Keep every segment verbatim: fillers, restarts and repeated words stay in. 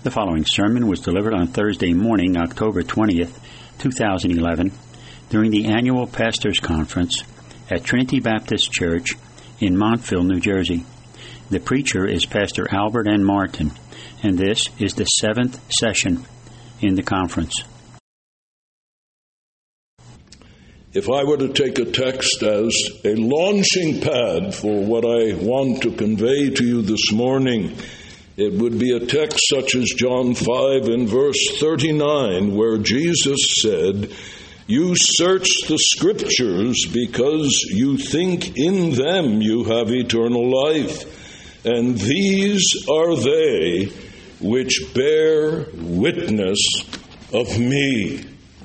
The following sermon was delivered on Thursday morning, October twentieth, two thousand eleven, during the annual Pastors Conference at Trinity Baptist Church in Montville, New Jersey. The preacher is Pastor Albert N. Martin, and this is the seventh session in the conference. If I were to take a text as a launching pad for what I want to convey to you this morning, it would be a text such as John five and verse thirty-nine, where Jesus said, "You search the Scriptures because you think in them you have eternal life, and these are they which bear witness of me."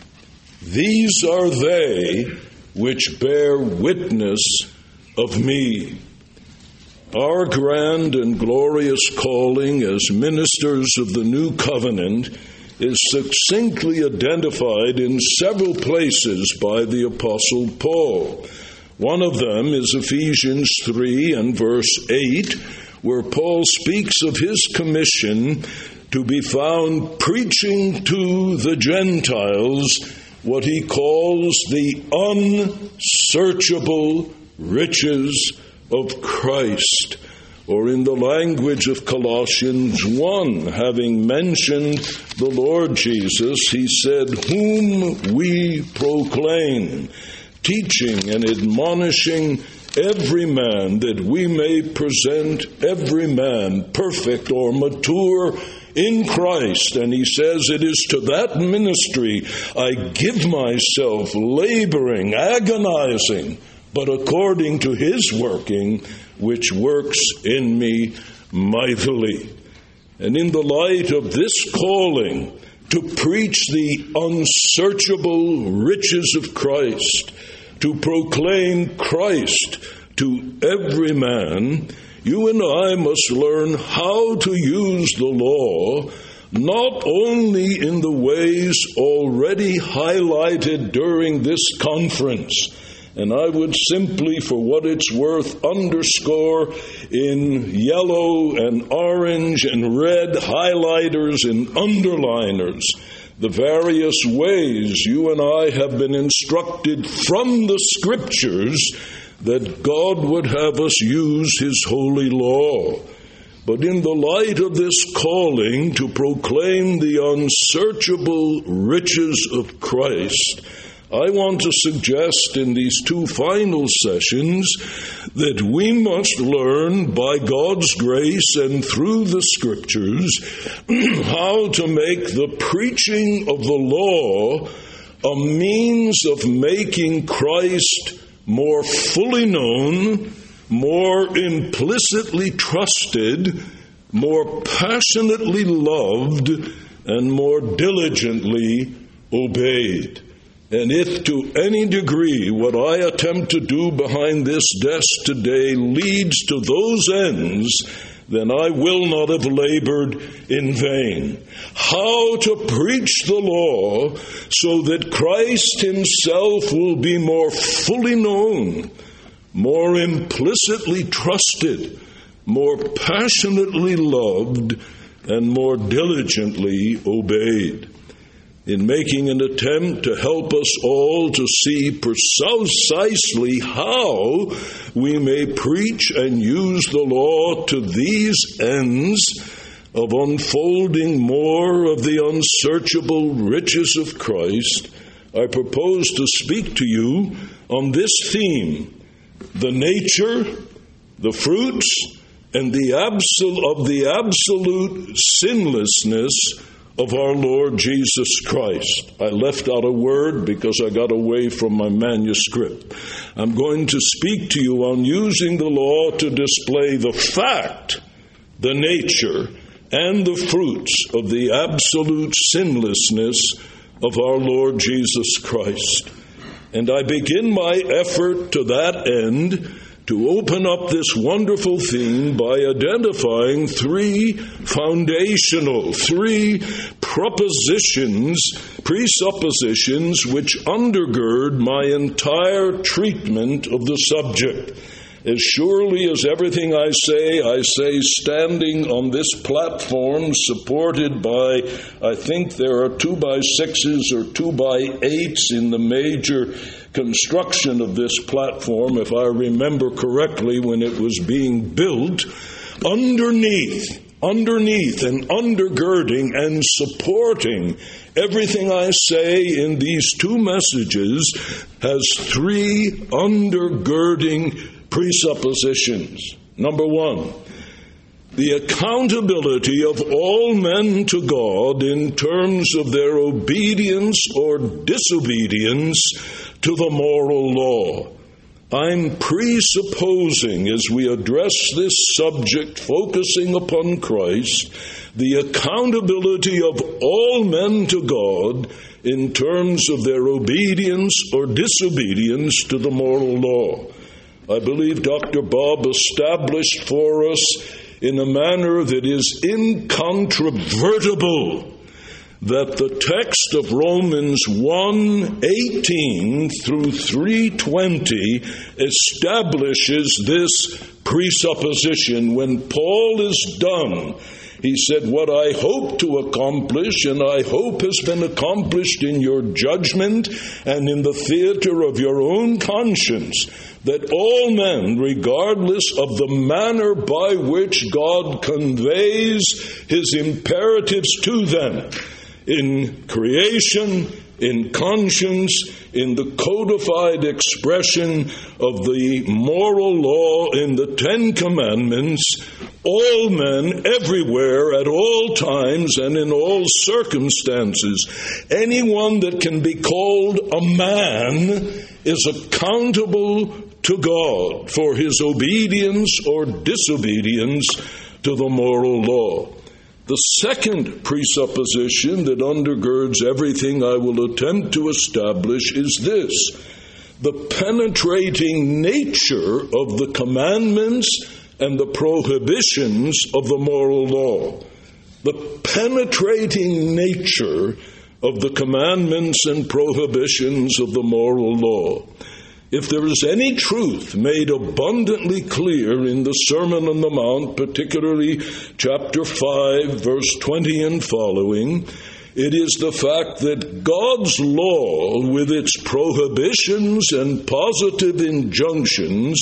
These are they which bear witness of me. Our grand and glorious calling as ministers of the new covenant is succinctly identified in several places by the Apostle Paul. One of them is Ephesians three and verse eight, where Paul speaks of his commission to be found preaching to the Gentiles what he calls the unsearchable riches of Christ. Or in the language of Colossians one, having mentioned the Lord Jesus, he said, "Whom we proclaim, teaching and admonishing every man, that we may present every man perfect or mature in Christ." And he says, "It is to that ministry I give myself, laboring, agonizing, but according to his working, which works in me mightily." And in the light of this calling to preach the unsearchable riches of Christ, to proclaim Christ to every man, you and I must learn how to use the law, not only in the ways already highlighted during this conference. And I would simply, for what it's worth, underscore in yellow and orange and red highlighters and underliners the various ways you and I have been instructed from the Scriptures that God would have us use His holy law. But in the light of this calling to proclaim the unsearchable riches of Christ, I want to suggest in these two final sessions that we must learn by God's grace and through the Scriptures how to make the preaching of the law a means of making Christ more fully known, more implicitly trusted, more passionately loved, and more diligently obeyed. And if to any degree what I attempt to do behind this desk today leads to those ends, then I will not have labored in vain. How to preach the law so that Christ Himself will be more fully known, more implicitly trusted, more passionately loved, and more diligently obeyed. In making an attempt to help us all to see precisely how we may preach and use the law to these ends of unfolding more of the unsearchable riches of Christ, I propose to speak to you on this theme: the nature, the fruits, and the absol- of the absolute sinlessness of our Lord Jesus Christ. I left out a word because I got away from my manuscript. I'm going to speak to you on using the law to display the fact, the nature, and the fruits of the absolute sinlessness of our Lord Jesus Christ. And I begin my effort to that end to open up this wonderful theme by identifying three foundational, three propositions, presuppositions which undergird my entire treatment of the subject. As surely as everything I say, I say standing on this platform, supported by, I think there are two by sixes or two by eights in the major construction of this platform, if I remember correctly, when it was being built. Underneath, underneath and undergirding and supporting everything I say in these two messages has three undergirding presuppositions. Number one, the accountability of all men to God in terms of their obedience or disobedience to the moral law. I'm presupposing, as we address this subject focusing upon Christ, the accountability of all men to God in terms of their obedience or disobedience to the moral law. I believe Doctor Bob established for us in a manner that is incontrovertible that the text of Romans one eighteen through three twenty establishes this presupposition. When Paul is done, he said, what I hope to accomplish, and I hope has been accomplished in your judgment and in the theater of your own conscience, that all men, regardless of the manner by which God conveys his imperatives to them, in creation, in conscience, in the codified expression of the moral law in the Ten Commandments, all men everywhere at all times and in all circumstances, anyone that can be called a man is accountable to God for his obedience or disobedience to the moral law. The second presupposition that undergirds everything I will attempt to establish is this: the penetrating nature of the commandments and the prohibitions of the moral law. The penetrating nature of the commandments and prohibitions of the moral law. If there is any truth made abundantly clear in the Sermon on the Mount, particularly chapter five, verse twenty and following, it is the fact that God's law, with its prohibitions and positive injunctions,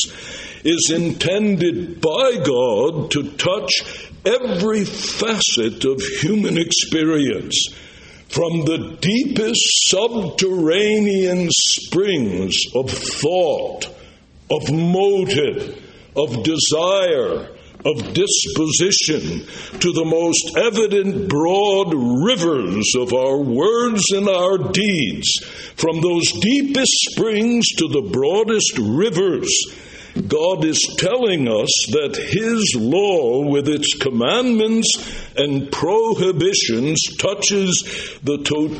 is intended by God to touch every facet of human experience, from the deepest subterranean springs of thought, of motive, of desire, of disposition, to the most evident broad rivers of our words and our deeds. From those deepest springs to the broadest rivers, God is telling us that His law, with its commandments and prohibitions, touches the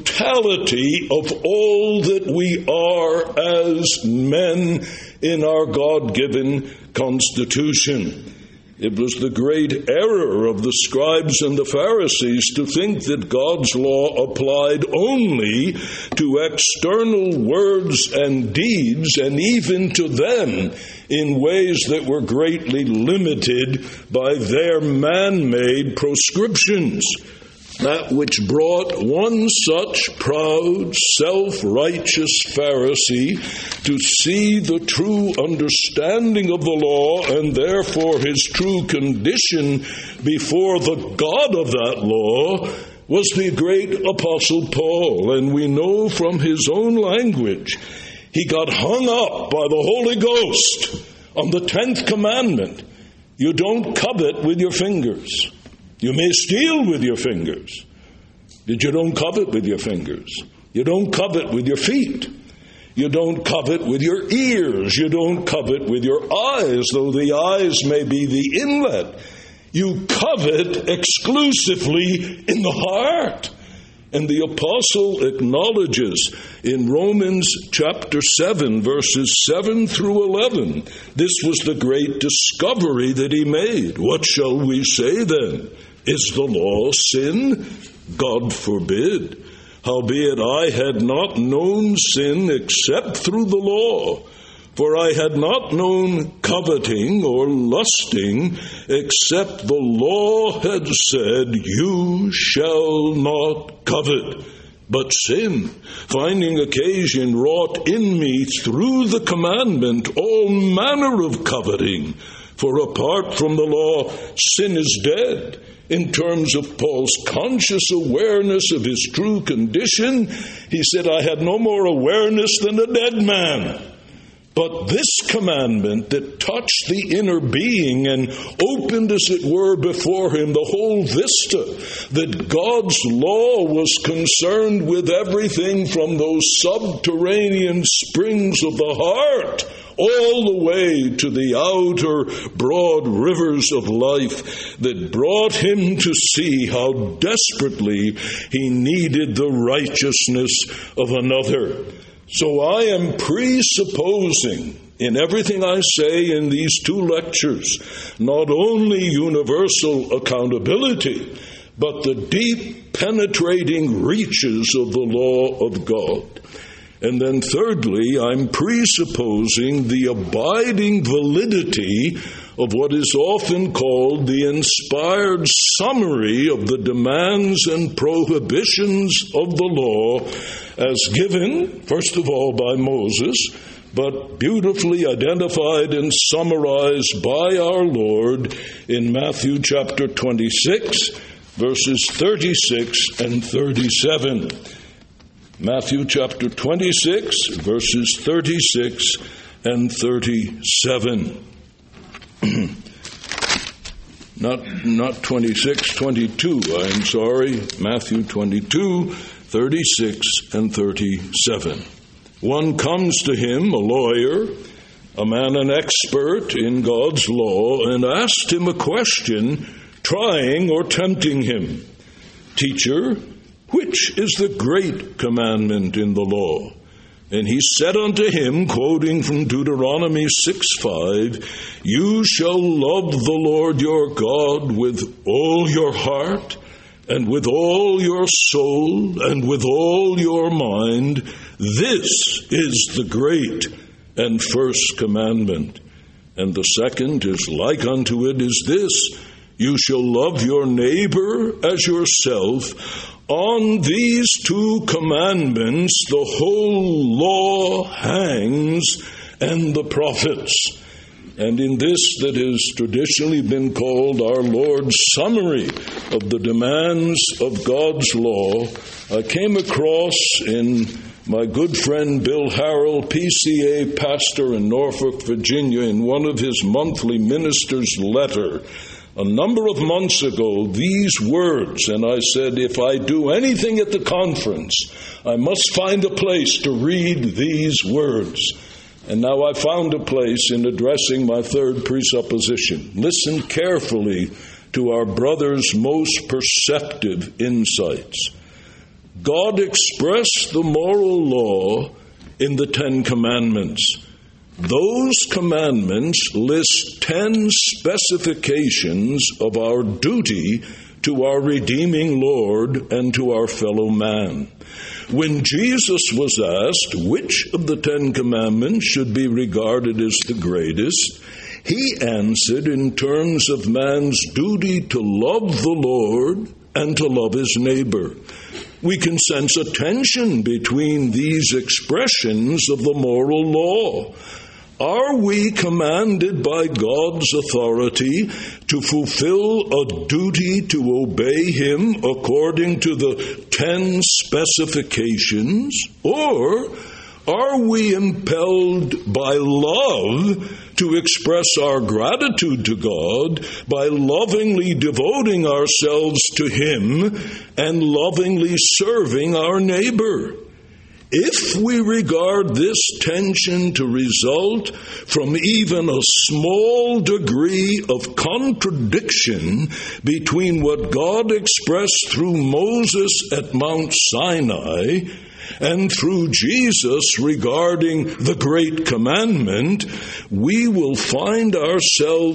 totality of all that we are as men in our God-given constitution. It was the great error of the scribes and the Pharisees to think that God's law applied only to external words and deeds, and even to them in ways that were greatly limited by their man-made proscriptions. That which brought one such proud, self-righteous Pharisee to see the true understanding of the law and therefore his true condition before the God of that law was the great Apostle Paul. And we know from his own language, he got hung up by the Holy Ghost on the tenth commandment. You don't covet with your fingers. You may steal with your fingers, but you don't covet with your fingers. You don't covet with your feet. You don't covet with your ears. You don't covet with your eyes, though the eyes may be the inlet. You covet exclusively in the heart. And the apostle acknowledges in Romans chapter seven, verses seven through eleven, this was the great discovery that he made. What shall we say then? Is the law sin? God forbid. Howbeit I had not known sin except through the law. For I had not known coveting or lusting, except the law had said, you shall not covet. But sin, finding occasion, wrought in me through the commandment all manner of coveting. For apart from the law, sin is dead. In terms of Paul's conscious awareness of his true condition, he said, I had no more awareness than a dead man. But this commandment that touched the inner being and opened, as it were, before him the whole vista, that God's law was concerned with everything from those subterranean springs of the heart all the way to the outer broad rivers of life that brought him to see how desperately he needed the righteousness of another. So I am presupposing in everything I say in these two lectures, not only universal accountability, but the deep penetrating reaches of the law of God. And then thirdly, I'm presupposing the abiding validity of what is often called the inspired summary of the demands and prohibitions of the law as given, first of all, by Moses, but beautifully identified and summarized by our Lord in Matthew chapter twenty-six, verses thirty-six and thirty-seven. Matthew chapter twenty-six, verses thirty-six and thirty-seven. not not twenty-six, twenty-two, I'm sorry. Matthew twenty-two, thirty-six and thirty-seven. One comes to him, a lawyer, a man an expert in God's law, and asked him a question, trying or tempting him. Teacher, which is the great commandment in the law? And he said unto him, quoting from Deuteronomy six five, you shall love the Lord your God with all your heart, and with all your soul, and with all your mind. This is the great and first commandment. And the second is like unto it is this, you shall love your neighbor as yourself. On these two commandments the whole law hangs, and the prophets. And in this that has traditionally been called our Lord's summary of the demands of God's law, I came across in my good friend Bill Harrell, P C A pastor in Norfolk, Virginia, in one of his monthly minister's letter, a number of months ago, these words, and I said, if I do anything at the conference, I must find a place to read these words. And now I found a place in addressing my third presupposition. Listen carefully to our brother's most perceptive insights. God expressed the moral law in the Ten Commandments. Those commandments list ten specifications of our duty to our redeeming Lord and to our fellow man. When Jesus was asked which of the Ten Commandments should be regarded as the greatest, he answered in terms of man's duty to love the Lord and to love his neighbor. We can sense a tension between these expressions of the moral law. Are we commanded by God's authority to fulfill a duty to obey Him according to the ten specifications? Or are we impelled by love to express our gratitude to God by lovingly devoting ourselves to Him and lovingly serving our neighbor? If we regard this tension to result from even a small degree of contradiction between what God expressed through Moses at Mount Sinai and through Jesus regarding the Great Commandment, we will find ourselves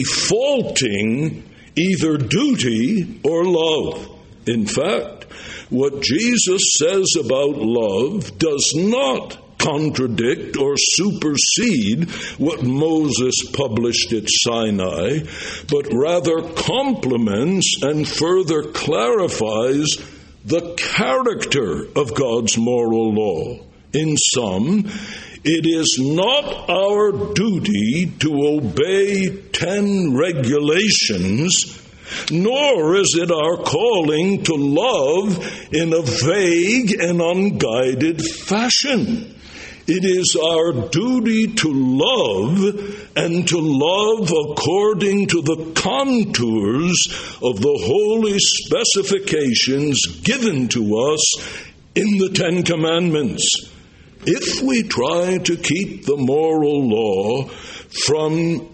defaulting either duty or love. In fact, what Jesus says about love does not contradict or supersede what Moses published at Sinai, but rather complements and further clarifies the character of God's moral law. In sum, it is not our duty to obey ten regulations, nor is it our calling to love in a vague and unguided fashion. It is our duty to love, and to love according to the contours of the holy specifications given to us in the Ten Commandments. If we try to keep the moral law from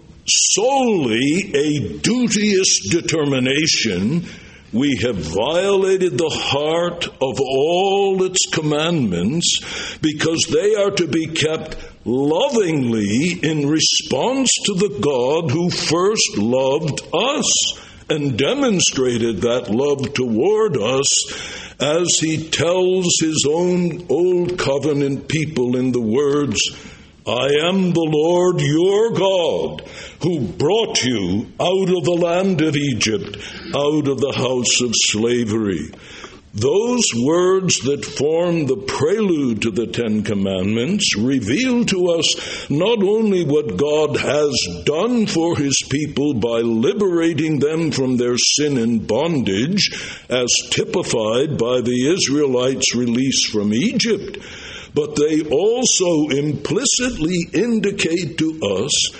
solely a duteous determination, we have violated the heart of all its commandments, because they are to be kept lovingly in response to the God who first loved us and demonstrated that love toward us, as he tells his own old covenant people in the words, I am the Lord your God, who brought you out of the land of Egypt, out of the house of slavery. Those words that form the prelude to the Ten Commandments reveal to us not only what God has done for his people by liberating them from their sin and bondage, as typified by the Israelites' release from Egypt, but they also implicitly indicate to us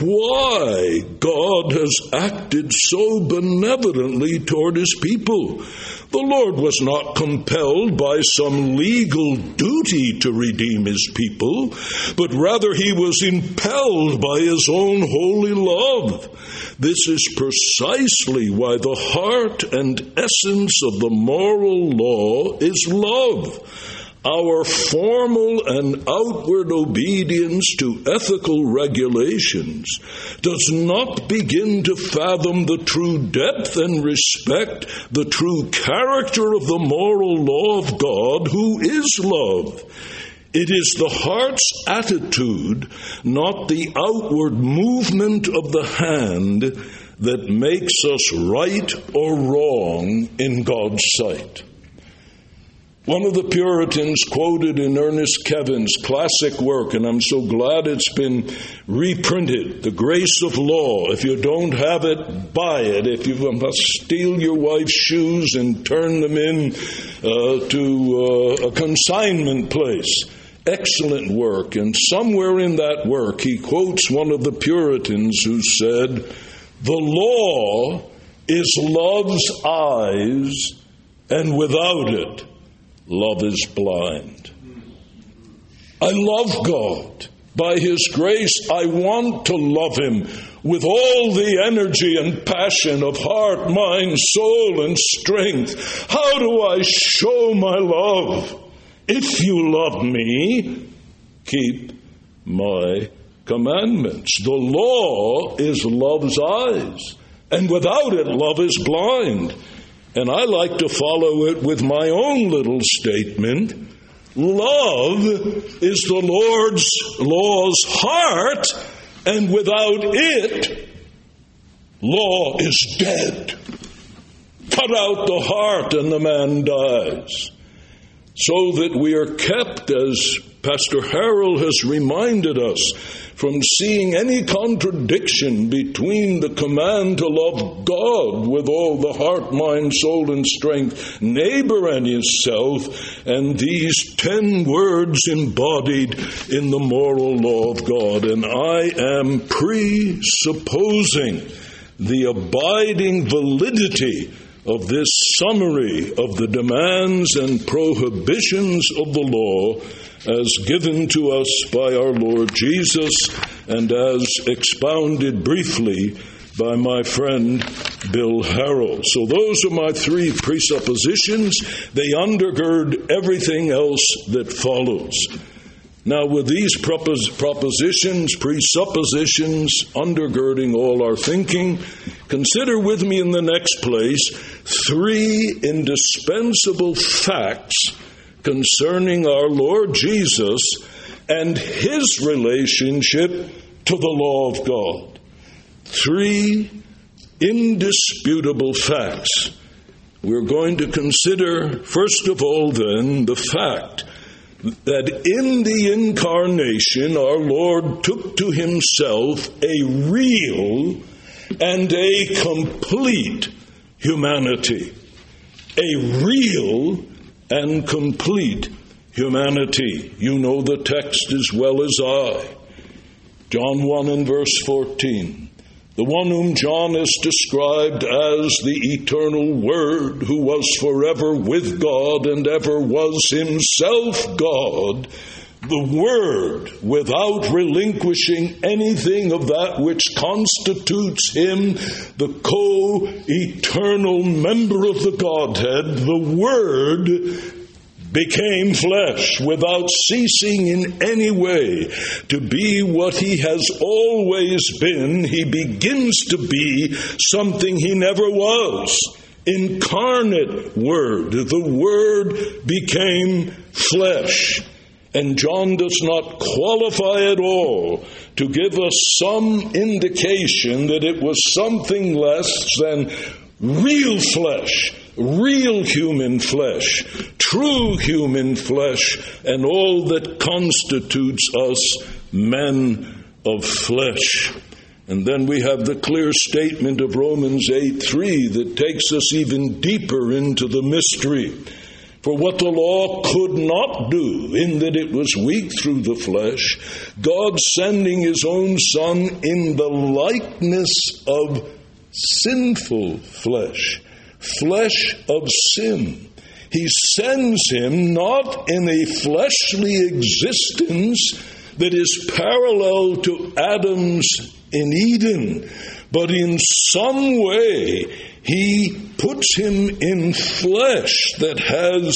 why God has acted so benevolently toward his people. The Lord was not compelled by some legal duty to redeem his people, but rather he was impelled by his own holy love. This is precisely why the heart and essence of the moral law is love. Our formal and outward obedience to ethical regulations does not begin to fathom the true depth and respect the true character of the moral law of God, who is love. It is the heart's attitude, not the outward movement of the hand, that makes us right or wrong in God's sight. One of the Puritans quoted in Ernest Kevin's classic work, and I'm so glad it's been reprinted, The Grace of Law. If you don't have it, buy it. If you must steal your wife's shoes and turn them in uh, to uh, a consignment place. Excellent work. And somewhere in that work, he quotes one of the Puritans who said, the law is love's eyes, and without it, love is blind. I love God. By his grace, I want to love him with all the energy and passion of heart, mind, soul, and strength. How do I show my love? If you love me, keep my commandments. The law is love's eyes, and without it, love is blind. And I like to follow it with my own little statement. Love is the Lord's law's heart, and without it, law is dead. Cut out the heart and the man dies. So that we are kept, as Pastor Harold has reminded us, from seeing any contradiction between the command to love God with all the heart, mind, soul, and strength, neighbor and yourself, and these ten words embodied in the moral law of God. And I am presupposing the abiding validity of this summary of the demands and prohibitions of the law as given to us by our Lord Jesus and as expounded briefly by my friend Bill Harrell. So those are my three presuppositions. They undergird everything else that follows. Now, with these propos- propositions, presuppositions, undergirding all our thinking, consider with me in the next place three indispensable facts concerning our Lord Jesus and his relationship to the law of God. Three indisputable facts. We're going to consider, first of all, then, the fact that in the incarnation our Lord took to himself a real and a complete humanity. A real and complete humanity. You know the text as well as I. John one and verse fourteen. The one whom John has described as the eternal Word, who was forever with God and ever was himself God, the Word, without relinquishing anything of that which constitutes him the co-eternal member of the Godhead, the Word became flesh without ceasing in any way to be what he has always been. He begins to be something he never was. Incarnate Word. The Word became flesh. And John does not qualify at all to give us some indication that it was something less than real flesh, real human flesh, true human flesh, and all that constitutes us men of flesh. And then we have the clear statement of Romans eight three that takes us even deeper into the mystery. For what the law could not do, in that it was weak through the flesh, God sending his own Son in the likeness of sinful flesh, flesh of sin. He sends him not in a fleshly existence that is parallel to Adam's in Eden, but in some way he puts him in flesh that has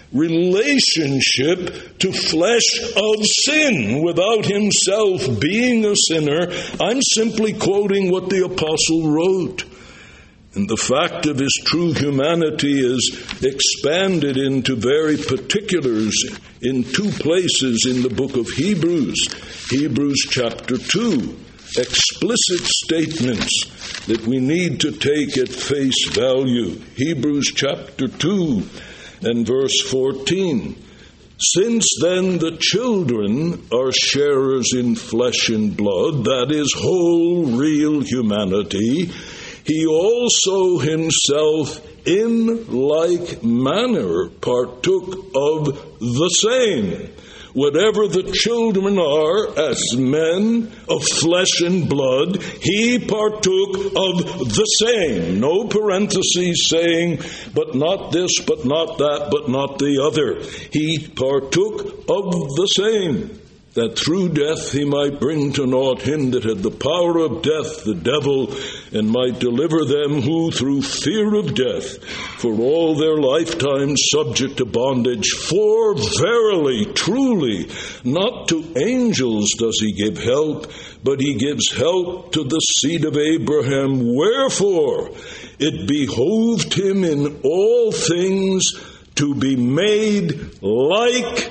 relationship to flesh of sin without himself being a sinner. I'm simply quoting what the apostle wrote. And the fact of his true humanity is expanded into very particulars in two places in the book of Hebrews. Hebrews chapter two. Explicit statements that we need to take at face value. Hebrews chapter two and verse fourteen. Since then the children are sharers in flesh and blood, that is, whole, real humanity, he also himself in like manner partook of the same. Whatever the children are as men of flesh and blood, he partook of the same. No parentheses saying, but not this, but not that, but not the other. He partook of the same, that through death he might bring to naught him that had the power of death, the devil, and might deliver them who through fear of death, for all their lifetime subject to bondage. For verily, truly, not to angels does he give help, but he gives help to the seed of Abraham. Wherefore it behooved him in all things to be made like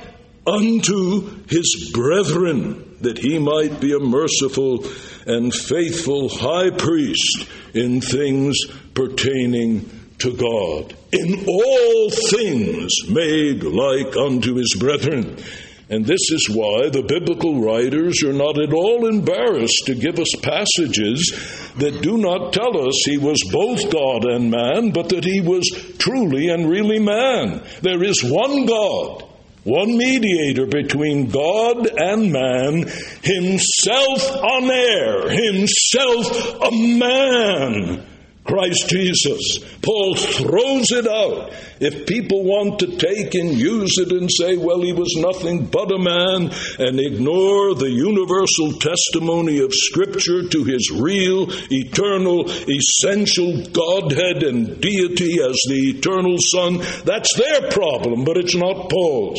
unto his brethren, that he might be a merciful and faithful high priest in things pertaining to God. In all things made like unto his brethren. And this is why the biblical writers are not at all embarrassed to give us passages that do not tell us he was both God and man, but that he was truly and really man. There is one God, one mediator between God and man, himself on air, himself a man, Christ Jesus. Paul throws it out. If people want to take and use it and say, well, he was nothing but a man, and ignore the universal testimony of Scripture to his real, eternal, essential Godhead and deity as the eternal Son, that's their problem, but it's not Paul's.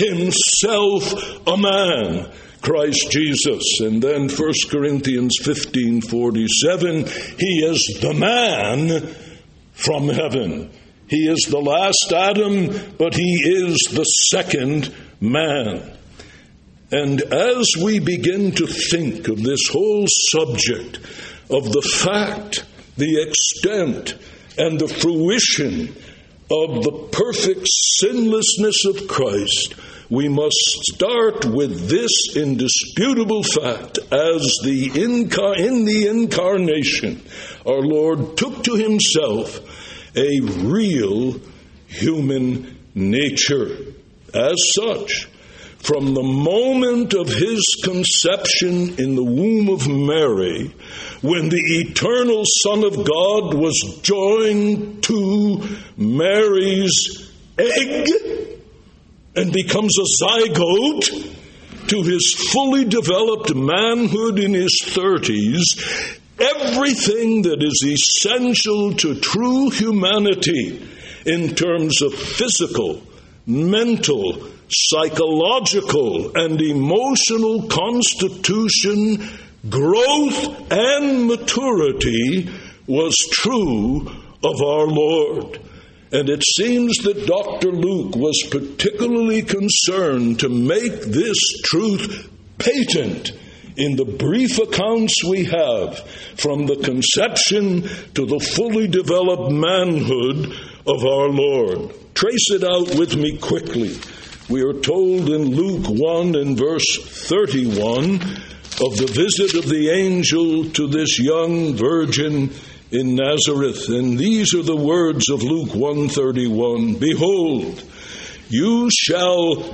Himself a man, Christ Jesus. And then First Corinthians fifteen forty-seven, he is the man from heaven. He is the last Adam, but he is the second man. And as we begin to think of this whole subject of the fact, the extent, and the fruition of the perfect sinlessness of Christ, we must start with this indisputable fact: as the incar- in the incarnation, our Lord took to himself a real human nature. As such, from the moment of his conception in the womb of Mary, when the eternal Son of God was joined to Mary's egg and becomes a zygote to his fully developed manhood in his thirties, everything that is essential to true humanity in terms of physical, mental, psychological, and emotional constitution, growth, and maturity was true of our Lord. And it seems that Doctor Luke was particularly concerned to make this truth patent in the brief accounts we have from the conception to the fully developed manhood of our Lord. Trace it out with me quickly. We are told in Luke one and verse thirty-one of the visit of the angel to this young virgin in Nazareth. And these are the words of Luke one thirty-one. Behold, you shall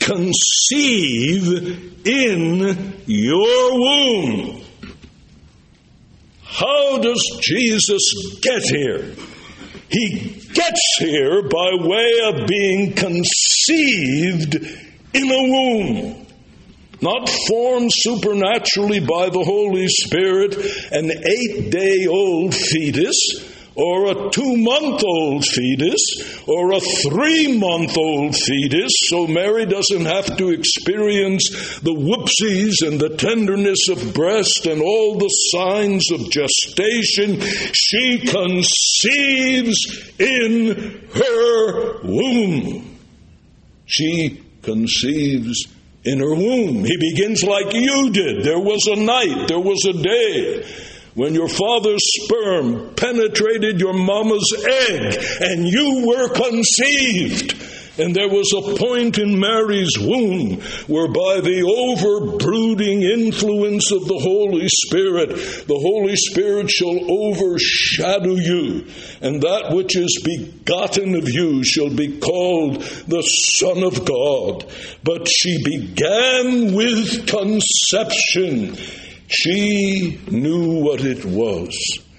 conceive in your womb. How does Jesus get here? He gets here by way of being conceived in a womb. Not formed supernaturally by the Holy Spirit, an eight-day-old fetus, or a two-month-old fetus, or a three-month-old fetus, so Mary doesn't have to experience the whoopsies and the tenderness of breast and all the signs of gestation. She conceives in her womb. She conceives in her womb. He begins like you did. There was a night, there was a day when your father's sperm penetrated your mama's egg and you were conceived. And there was a point in Mary's womb whereby the over-brooding influence of the Holy Spirit, the Holy Spirit shall overshadow you, and that which is begotten of you shall be called the Son of God. But she began with conception. She knew what it was.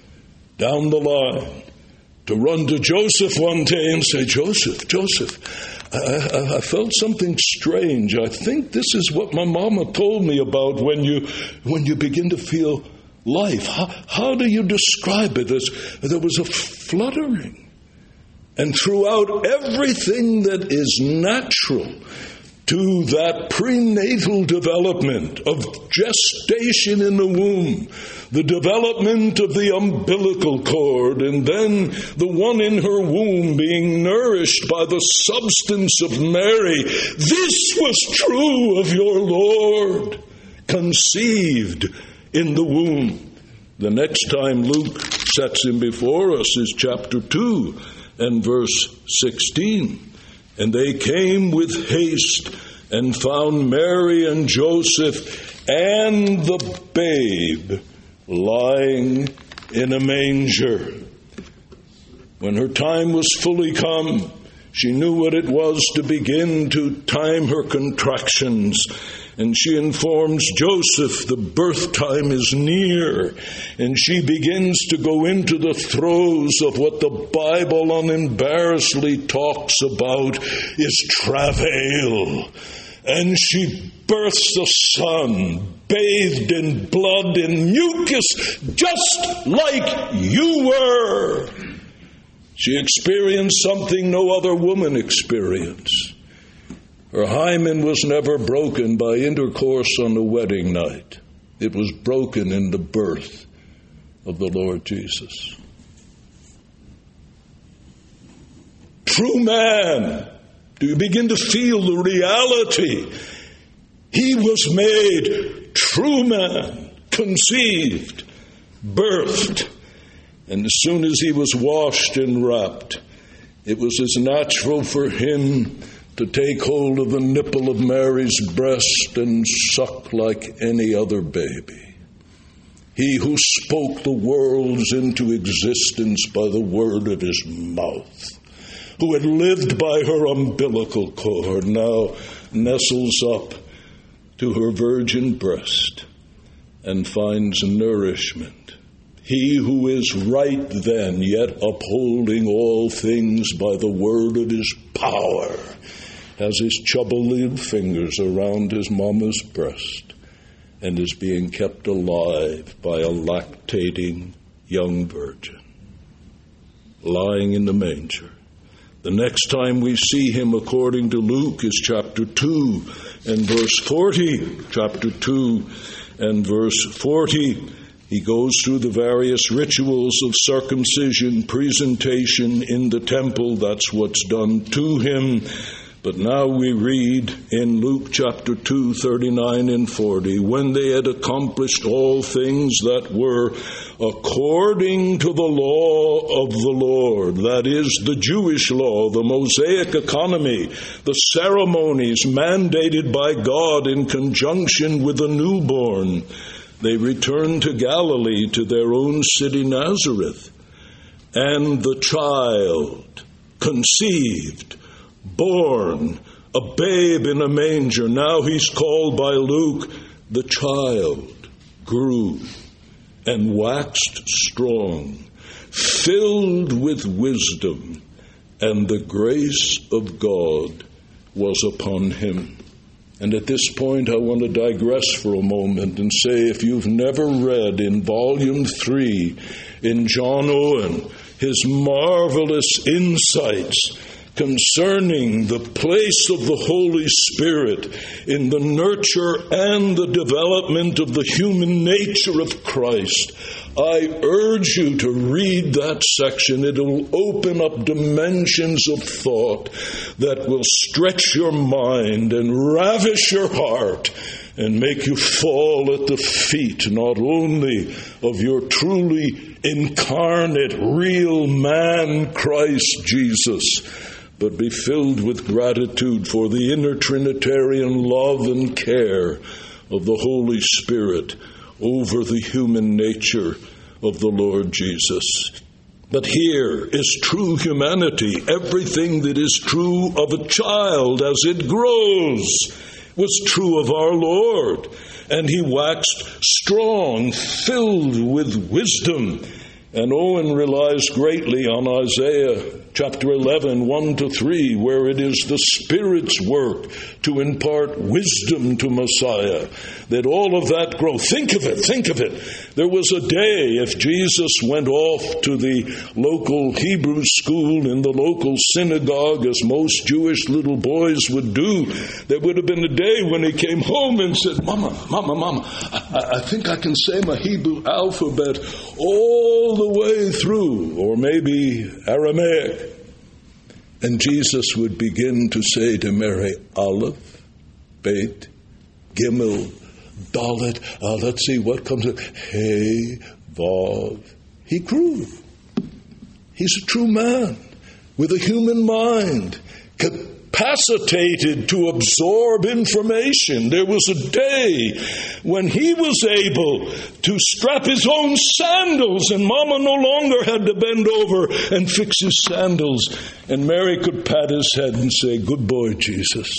Down the line, to run to Joseph one day and say, Joseph, Joseph, I, I, I felt something strange. I think this is what my mama told me about when you when you begin to feel life. How, how do you describe it? As there was a fluttering. And throughout everything that is natural to that prenatal development of gestation in the womb, the development of the umbilical cord, and then the one in her womb being nourished by the substance of Mary. This was true of your Lord, conceived in the womb. The next time Luke sets him before us is chapter two and verse sixteen. And they came with haste and found Mary and Joseph and the babe lying in a manger. When her time was fully come, she knew what it was to begin to time her contractions. And she informs Joseph the birth time is near. And she begins to go into the throes of what the Bible unembarrassedly talks about is travail. And she births a son, bathed in blood and mucus, just like you were. She experienced something no other woman experienced. Her hymen was never broken by intercourse on the wedding night. It was broken in the birth of the Lord Jesus. True man, do you begin to feel the reality? He was made true man, conceived, birthed. And as soon as he was washed and wrapped, it was as natural for him to take hold of the nipple of Mary's breast and suck like any other baby. He who spoke the worlds into existence by the word of his mouth, who had lived by her umbilical cord, now nestles up to her virgin breast and finds nourishment. He who is right then, yet upholding all things by the word of his power, has his chubby little fingers around his mama's breast and is being kept alive by a lactating young virgin, lying in the manger. The next time we see him, according to Luke, is chapter two and verse forty. Chapter two and verse forty. He goes through the various rituals of circumcision, presentation in the temple. That's what's done to him. But now we read in Luke chapter two, thirty-nine and forty, when they had accomplished all things that were according to the law of the Lord, that is, the Jewish law, the Mosaic economy, the ceremonies mandated by God in conjunction with the newborn, they returned to Galilee, to their own city Nazareth. And the child conceived, born, a babe in a manger. Now he's called by Luke, the child grew and waxed strong, filled with wisdom, and the grace of God was upon him. And at this point, I want to digress for a moment and say, if you've never read in volume three, in John Owen, his marvelous insights concerning the place of the Holy Spirit in the nurture and the development of the human nature of Christ, I urge you to read that section. It will open up dimensions of thought that will stretch your mind and ravish your heart and make you fall at the feet not only of your truly incarnate, real man, Christ Jesus, but be filled with gratitude for the inner Trinitarian love and care of the Holy Spirit over the human nature of the Lord Jesus. But here is true humanity. Everything that is true of a child as it grows was true of our Lord. And he waxed strong, filled with wisdom. And Owen relies greatly on Isaiah chapter eleven, one to three, where it is the Spirit's work to impart wisdom to Messiah, that all of that grow. Think of it, think of it. There was a day, if Jesus went off to the local Hebrew school in the local synagogue, as most Jewish little boys would do, there would have been a day when he came home and said, Mama, Mama, Mama, I, I think I can say my Hebrew alphabet all the way through, or maybe Aramaic. And Jesus would begin to say to Mary, Aleph, Bet, Gimel, Dalet, uh, let's see what comes up, Hey, Vav. He grew. He's a true man with a human mind, capacitated to absorb information. There was a day when he was able to strap his own sandals, and Mama no longer had to bend over and fix his sandals, and Mary could pat his head and say, good boy, Jesus.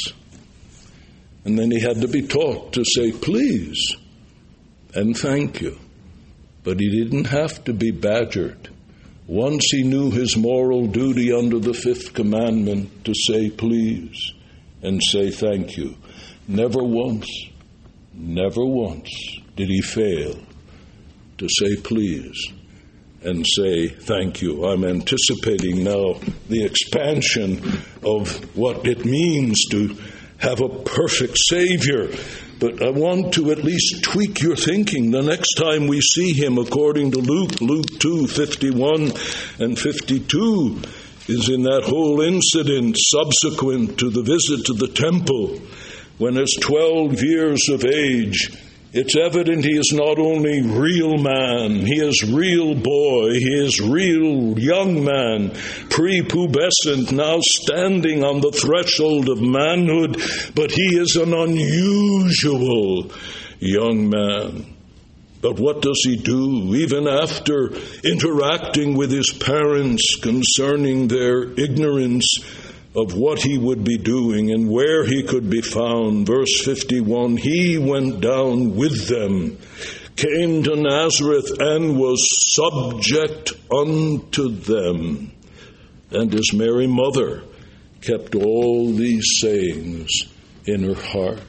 And then he had to be taught to say please and thank you. But he didn't have to be badgered. Once he knew his moral duty under the fifth commandment to say please and say thank you. Never once, never once did he fail to say please and say thank you. I'm anticipating now the expansion of what it means to have a perfect Savior. But I want to at least tweak your thinking the next time we see him, according to Luke, Luke two, fifty-one and fifty-two, is in that whole incident subsequent to the visit to the temple, when as twelve years of age, it's evident he is not only real man, he is real boy, he is real young man, prepubescent, now standing on the threshold of manhood, but he is an unusual young man. But what does he do, even after interacting with his parents concerning their ignorance of what he would be doing and where he could be found? Verse fifty-one, he went down with them, came to Nazareth, and was subject unto them. And his Mary mother kept all these sayings in her heart.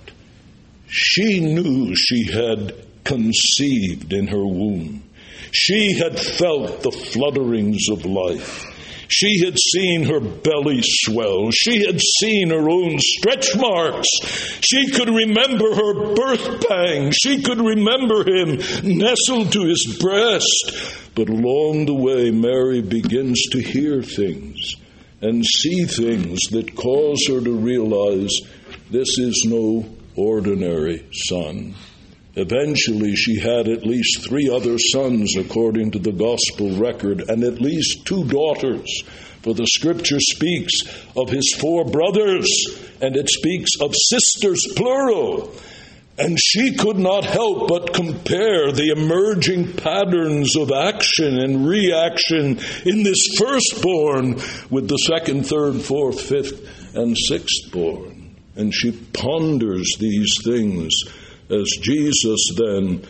She knew she had conceived in her womb. She had felt the flutterings of life. She had seen her belly swell. She had seen her own stretch marks. She could remember her birth pang. She could remember him nestled to his breast. But along the way, Mary begins to hear things and see things that cause her to realize this is no ordinary son. Eventually, she had at least three other sons, according to the gospel record, and at least two daughters. For the scripture speaks of his four brothers, and it speaks of sisters, plural. And she could not help but compare the emerging patterns of action and reaction in this firstborn with the second, third, fourth, fifth, and sixth born. And she ponders these things as Jesus then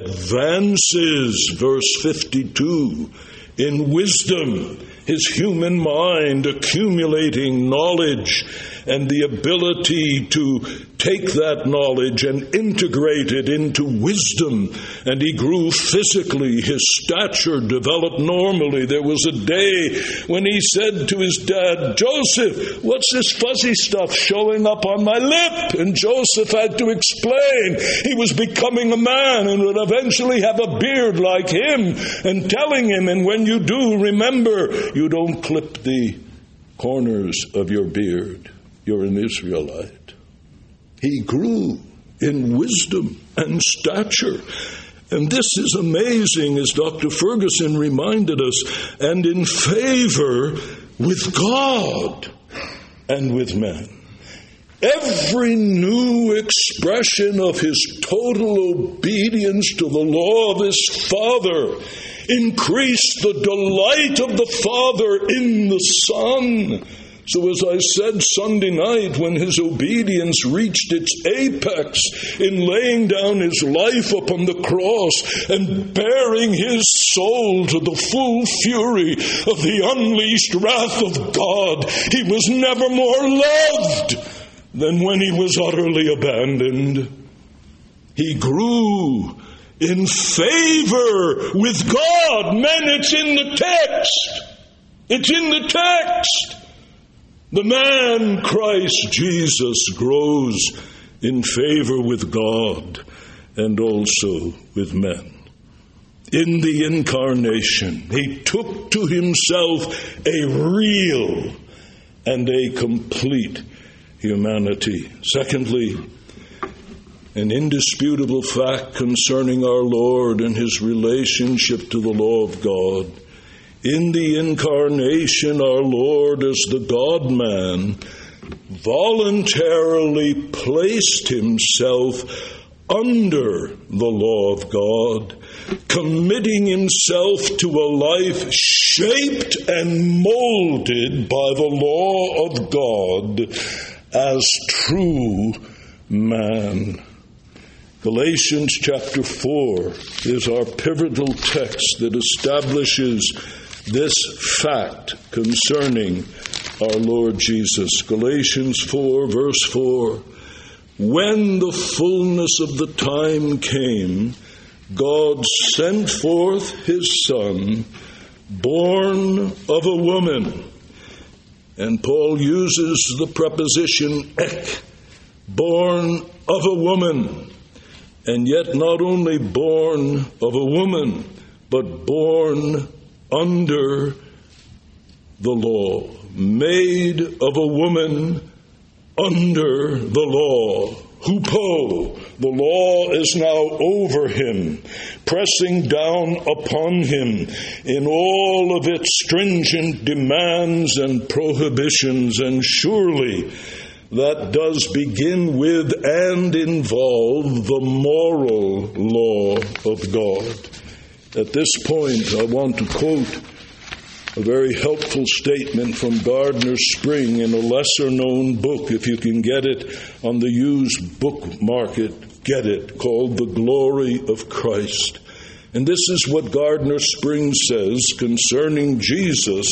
advances, verse fifty-two, in wisdom, his human mind accumulating knowledge and the ability to take that knowledge and integrate it into wisdom. And he grew physically. His stature developed normally. There was a day when he said to his dad, Joseph, what's this fuzzy stuff showing up on my lip? And Joseph had to explain he was becoming a man and would eventually have a beard like him, and telling him, and when you do, remember, you don't clip the corners of your beard. You're an Israelite. He grew in wisdom and stature. And this is amazing, as Doctor Ferguson reminded us, and in favor with God and with men. Every new expression of his total obedience to the law of his Father increased the delight of the Father in the Son. So as I said Sunday night, when his obedience reached its apex in laying down his life upon the cross and bearing his soul to the full fury of the unleashed wrath of God, he was never more loved than when he was utterly abandoned. He grew in favor with God. Men, it's in the text. It's in the text. The man, Christ Jesus, grows in favor with God and also with men. In the incarnation, he took to himself a real and a complete humanity. Secondly, an indisputable fact concerning our Lord and his relationship to the law of God. In the incarnation, our Lord, as the God-man, voluntarily placed himself under the law of God, committing himself to a life shaped and molded by the law of God as true man. Galatians chapter four is our pivotal text that establishes this fact concerning our Lord Jesus. Galatians four, verse four. When the fullness of the time came, God sent forth his Son, born of a woman. And Paul uses the preposition ek, born of a woman. And yet not only born of a woman, but born under the law, made of a woman under the law. Hupo, the law is now over him, pressing down upon him in all of its stringent demands and prohibitions. And surely that does begin with and involve the moral law of God. At this point, I want to quote a very helpful statement from Gardner Spring in a lesser-known book, if you can get it on the used book market, get it, called The Glory of Christ. And this is what Gardner Spring says concerning Jesus,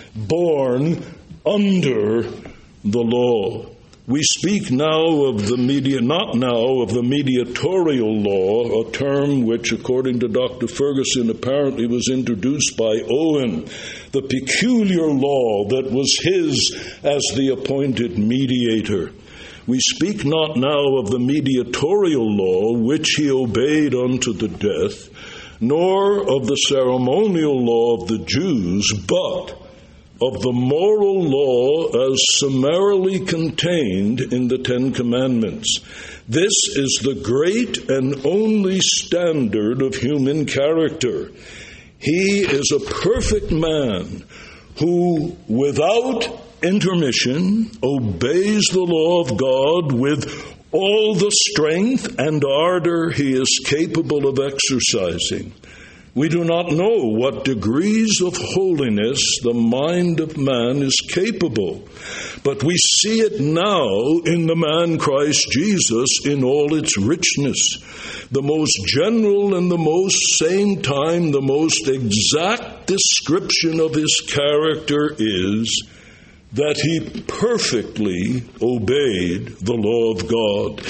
born under the law. We speak now of the media, not now of the mediatorial law, a term which, according to Doctor Ferguson, apparently was introduced by Owen, the peculiar law that was his as the appointed mediator. We speak not now of the mediatorial law which he obeyed unto the death, nor of the ceremonial law of the Jews, but of the moral law as summarily contained in the Ten Commandments. This is the great and only standard of human character. He is a perfect man who, without intermission, obeys the law of God with all the strength and ardor he is capable of exercising. We do not know what degrees of holiness the mind of man is capable, but we see it now in the man Christ Jesus in all its richness. The most general and the most same time, the most exact description of his character is that he perfectly obeyed the law of God,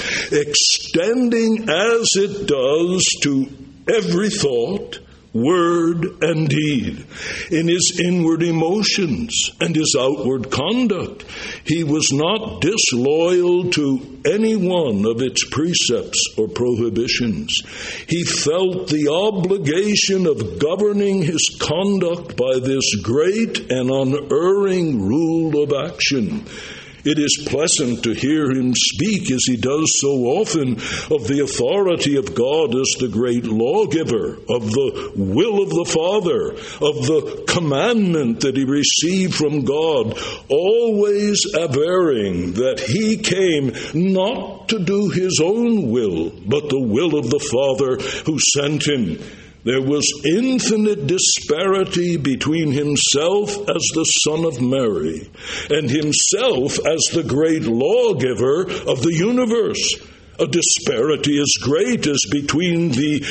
extending as it does to every thought, word, and deed. In his inward emotions and his outward conduct, he was not disloyal to any one of its precepts or prohibitions. He felt the obligation of governing his conduct by this great and unerring rule of action. It is pleasant to hear him speak, as he does so often, of the authority of God as the great lawgiver, of the will of the Father, of the commandment that he received from God, always averring that he came not to do his own will, but the will of the Father who sent him. There was infinite disparity between himself as the Son of Mary and himself as the great lawgiver of the universe. A disparity as great as between the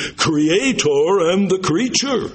Creator and the creature.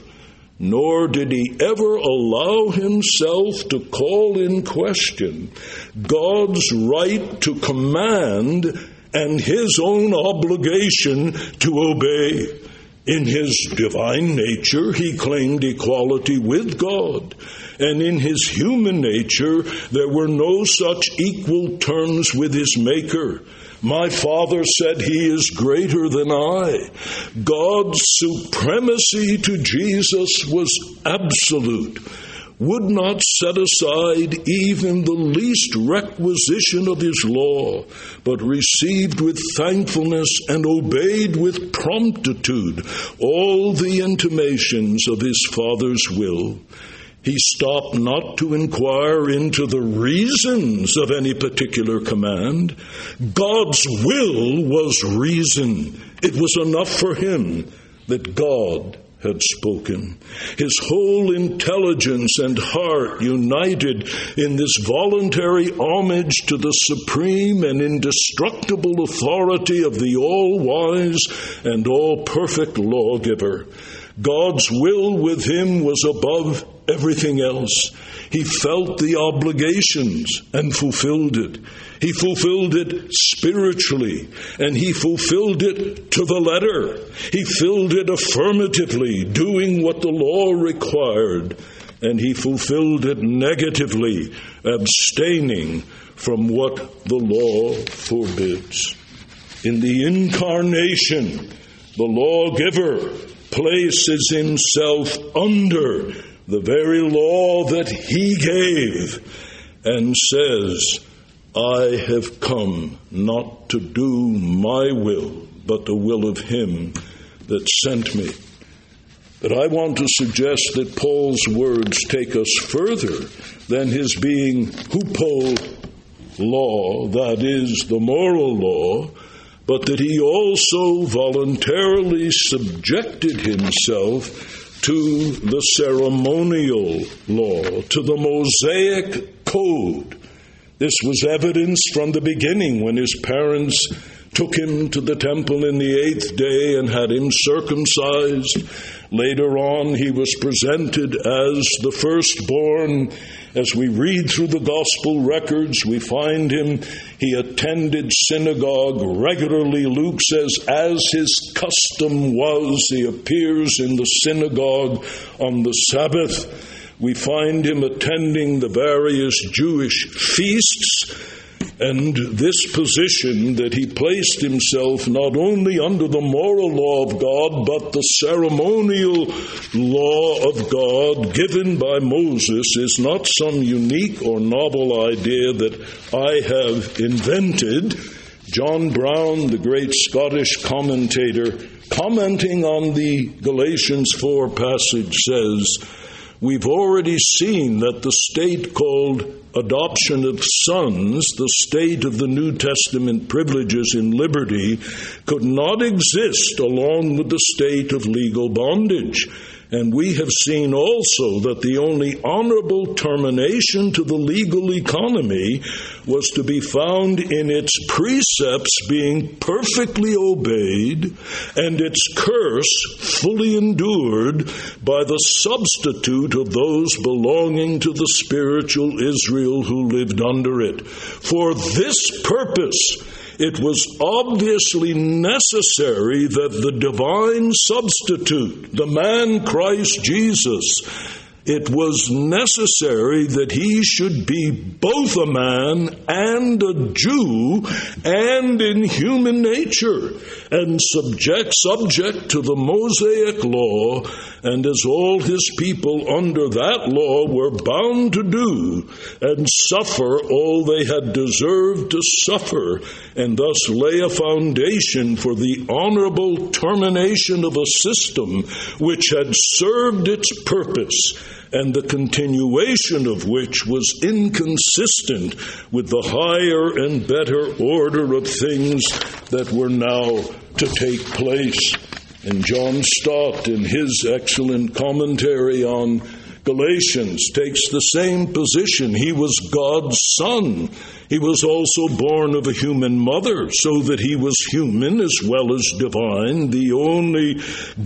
Nor did he ever allow himself to call in question God's right to command and his own obligation to obey. In his divine nature, he claimed equality with God, and in his human nature, there were no such equal terms with his Maker. My Father said he is greater than I. God's supremacy to Jesus was absolute, would not set aside even the least requisition of his law, but received with thankfulness and obeyed with promptitude all the intimations of his Father's will. He stopped not to inquire into the reasons of any particular command. God's will was reason. It was enough for him that God had spoken. His whole intelligence and heart united in this voluntary homage to the supreme and indestructible authority of the all-wise and all-perfect lawgiver. God's will with him was above everything else. He felt the obligations and fulfilled it. He fulfilled it spiritually, and he fulfilled it to the letter. He filled it affirmatively, doing what the law required, and he fulfilled it negatively, abstaining from what the law forbids. In the incarnation, the lawgiver places himself under the very law that he gave and says, I have come not to do my will, but the will of him that sent me. But I want to suggest that Paul's words take us further than his being hupo law, that is, the moral law, but that he also voluntarily subjected himself to the ceremonial law, to the Mosaic code. This was evidenced from the beginning when his parents took him to the temple in the eighth day and had him circumcised. Later on, he was presented as the firstborn. As we read through the gospel records, we find him, he attended synagogue regularly. Luke says, as his custom was, he appears in the synagogue on the Sabbath. We find him attending the various Jewish feasts. And this position that he placed himself not only under the moral law of God, but the ceremonial law of God given by Moses is not some unique or novel idea that I have invented. John Brown, the great Scottish commentator, commenting on the Galatians four passage, says, we've already seen that the state called adoption of sons, the state of the New Testament privileges in liberty, could not exist along with the state of legal bondage. And we have seen also that the only honorable termination to the legal economy was to be found in its precepts being perfectly obeyed and its curse fully endured by the substitute of those belonging to the spiritual Israel who lived under it. For this purpose, it was obviously necessary that the divine substitute, the man Christ Jesus, it was necessary that he should be both a man and a Jew and in human nature and subject, subject to the Mosaic law, and as all his people under that law were bound to do and suffer all they had deserved to suffer, and thus lay a foundation for the honorable termination of a system which had served its purpose, and the continuation of which was inconsistent with the higher and better order of things that were now to take place. And John Stott, in his excellent commentary on Galatians, takes the same position. He was God's son. He was also born of a human mother, so that he was human as well as divine, the only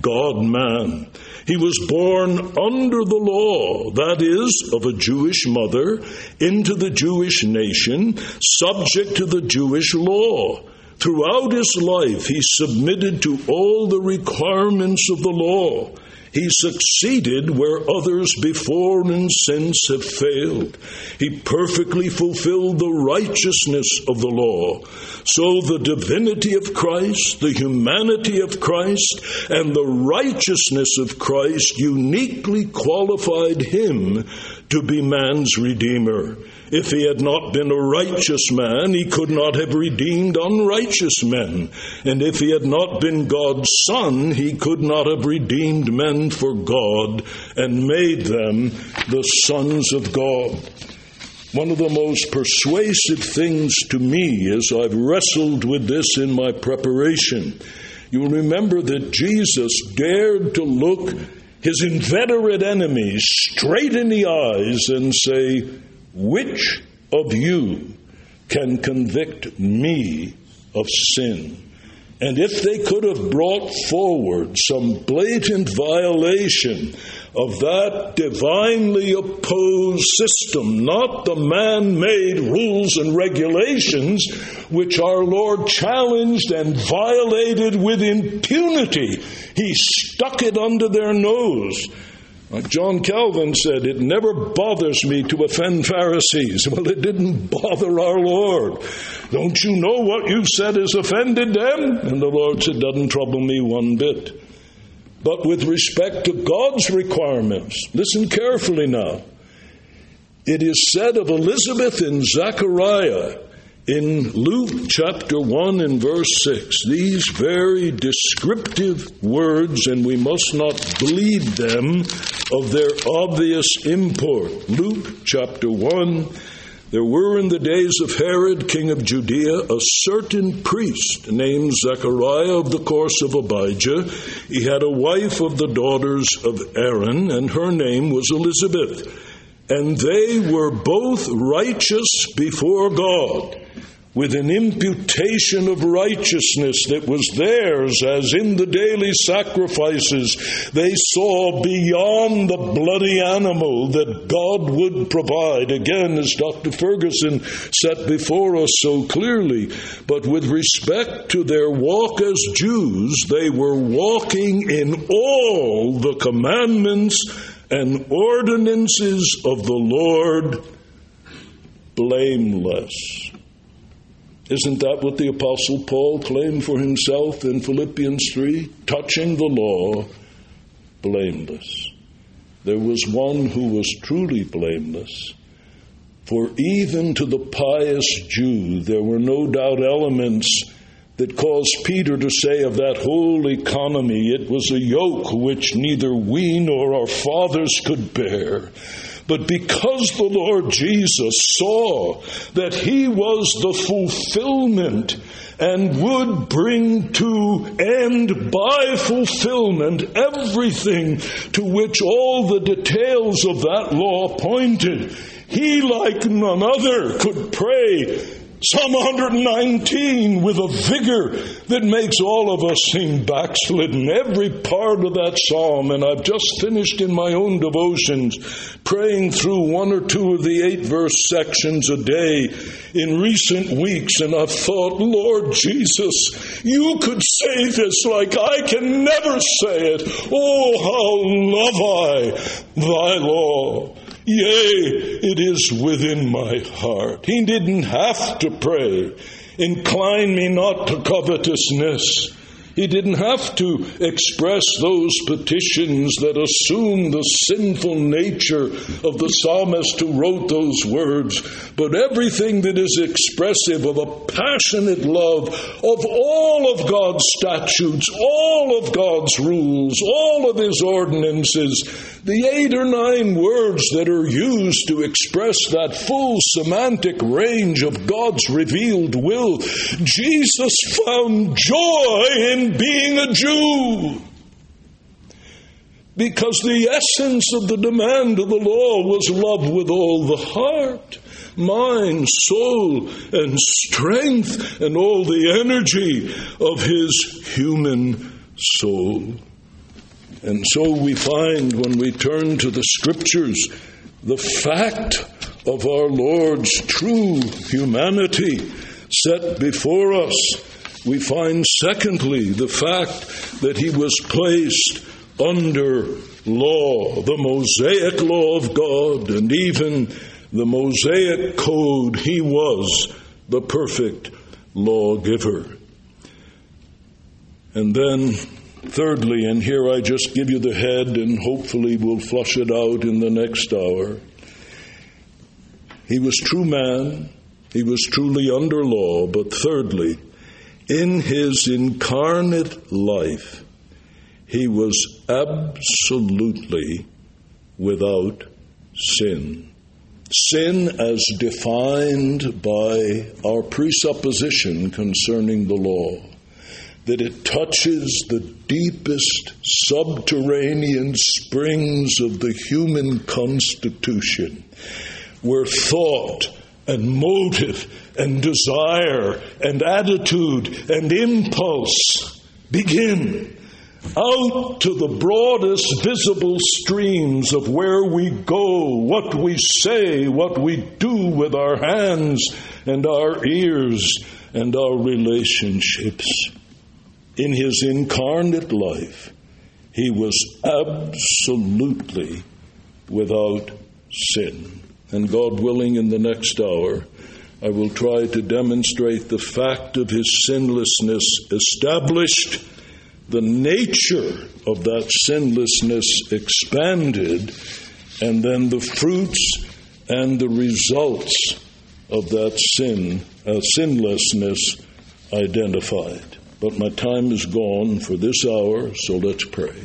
God-man. He was born under the law, that is, of a Jewish mother, into the Jewish nation, subject to the Jewish law. Throughout his life, he submitted to all the requirements of the law. He succeeded where others before and since have failed. He perfectly fulfilled the righteousness of the law. So the divinity of Christ, the humanity of Christ, and the righteousness of Christ uniquely qualified him to be man's Redeemer. If he had not been a righteous man, he could not have redeemed unrighteous men. And if he had not been God's son, he could not have redeemed men for God and made them the sons of God. One of the most persuasive things to me as I've wrestled with this in my preparation, you'll remember that Jesus dared to look his inveterate enemies straight in the eyes and say, which of you can convict me of sin? And if they could have brought forward some blatant violation of that divinely opposed system, not the man-made rules and regulations which our Lord challenged and violated with impunity, he stuck it under their nose. Like John Calvin said, it never bothers me to offend Pharisees. Well, it didn't bother our Lord. Don't you know what you've said has offended them? And the Lord said, doesn't trouble me one bit. But with respect to God's requirements, listen carefully now. It is said of Elizabeth and Zechariah In Luke chapter one and verse six, these very descriptive words, and we must not bleed them of their obvious import. Luke chapter one, there were in the days of Herod, king of Judea, a certain priest named Zechariah of the course of Abijah. He had a wife of the daughters of Aaron, and her name was Elizabeth. And they were both righteous before God, with an imputation of righteousness that was theirs, as in the daily sacrifices they saw beyond the bloody animal that God would provide. Again, as Doctor Ferguson set before us so clearly, but with respect to their walk as Jews, they were walking in all the commandments and ordinances of the Lord blameless. Isn't that what the Apostle Paul claimed for himself in Philippians three? Touching the law, blameless. There was one who was truly blameless. For even to the pious Jew, there were no doubt elements that caused Peter to say of that whole economy, it was a yoke which neither we nor our fathers could bear. But because the Lord Jesus saw that he was the fulfillment and would bring to end by fulfillment everything to which all the details of that law pointed, he, like none other, could pray Psalm one nineteen with a vigor that makes all of us seem backslidden. Every part of that psalm, and I've just finished in my own devotions praying through one or two of the eight verse sections a day in recent weeks, and I've thought, Lord Jesus, you could say this like I can never say it. Oh, how love I thy law. Yea, it is within my heart. He didn't have to pray, incline me not to covetousness. He didn't have to express those petitions that assume the sinful nature of the psalmist who wrote those words, but everything that is expressive of a passionate love of all of God's statutes, all of God's rules, all of his ordinances, the eight or nine words that are used to express that full semantic range of God's revealed will. Jesus found joy in being a Jew, because the essence of the demand of the law was love with all the heart, mind, soul, and strength, and all the energy of his human soul. And so we find, when we turn to the Scriptures, the fact of our Lord's true humanity set before us. We find, secondly, the fact that he was placed under law, the Mosaic law of God, and even the Mosaic code. He was the perfect lawgiver. And then, thirdly, and here I just give you the head, and hopefully we'll flush it out in the next hour. He was true man. He was truly under law. But thirdly, in his incarnate life, he was absolutely without sin. Sin as defined by our presupposition concerning the law, that it touches the deepest subterranean springs of the human constitution, where thought and motive and desire and attitude and impulse begin, out to the broadest visible streams of where we go, what we say, what we do with our hands and our ears and our relationships. In his incarnate life, he was absolutely without sin. And God willing, in the next hour, I will try to demonstrate the fact of his sinlessness, established, the nature of that sinlessness expanded, and then the fruits and the results of that sin, uh, sinlessness identified. But my time is gone for this hour, so let's pray.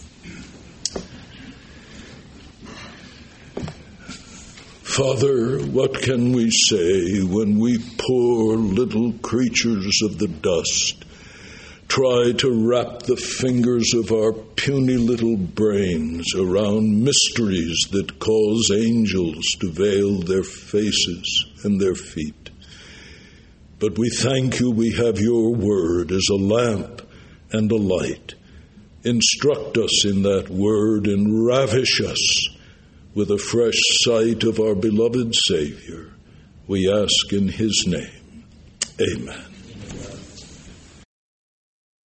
Father, what can we say when we poor little creatures of the dust try to wrap the fingers of our puny little brains around mysteries that cause angels to veil their faces and their feet? But we thank you we have your word as a lamp and a light. Instruct us in that word and ravish us with a fresh sight of our beloved Savior. We ask in his name. Amen.